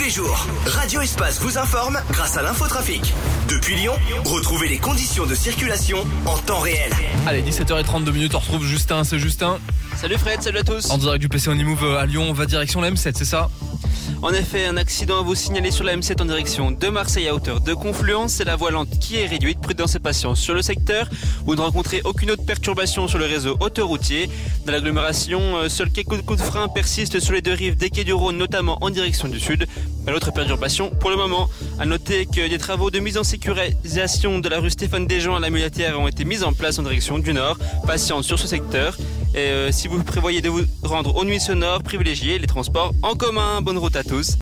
les jours, Radio Espace vous informe grâce à l'infotrafic. Depuis Lyon, retrouvez les conditions de circulation en temps réel. Allez, 17h32, on retrouve Justin, c'est Justin. Salut Fred, salut à tous. En direct du PC Onimove à Lyon, on va direction la M7, c'est ça ? En effet, un accident à vous signaler sur la M7 en direction de Marseille à hauteur de Confluence. C'est la voie lente qui est réduite. Prudence et patience sur le secteur. Vous ne rencontrez aucune autre perturbation sur le réseau autoroutier. Dans l'agglomération, seuls quelques coups de frein persistent sur les deux rives des quais du Rhône, notamment en direction du sud. Pas d'autres perturbations pour le moment. À noter que des travaux de mise en sécurisation de la rue Stéphane Desjean à la Mulatière ont été mis en place en direction du nord. Patience sur ce secteur. Et si vous prévoyez de vous rendre aux nuits sonores, privilégiez les transports en commun. Bonne route à tous.